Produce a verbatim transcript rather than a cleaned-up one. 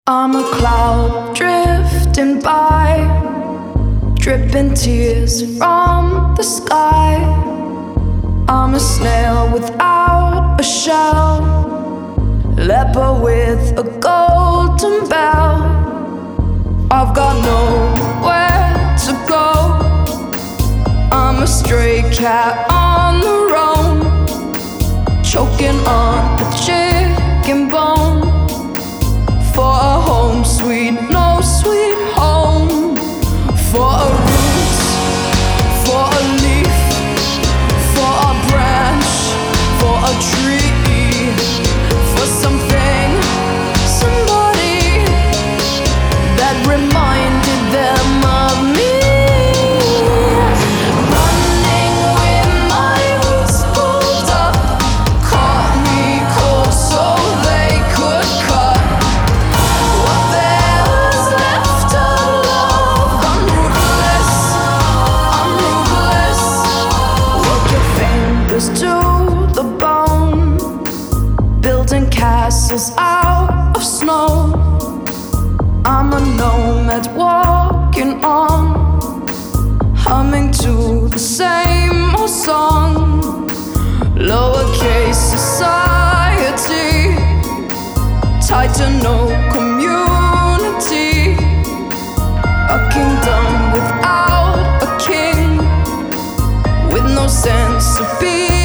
I'm a cloud drifting by, dripping tears from the sky. I'm a snail without a shell, leper with a golden bell. I've got nowhere to go, I'm a stray cat on the roam, choking on a chicken bone. For a home sweet, no sweet home. For a root, for a leaf, for a branch, for a tree, for something, somebody that reminded them of me. Running with my roots pulled up, caught me cold so they could cut what there was left of love. I'm ruthless, I'm ruthless. Work your fingers to the bone, building castles out of snow. I'm a nomad walking on, humming to the same old song. Lowercase society, tied to no community. A kingdom without a king, with no sense of being.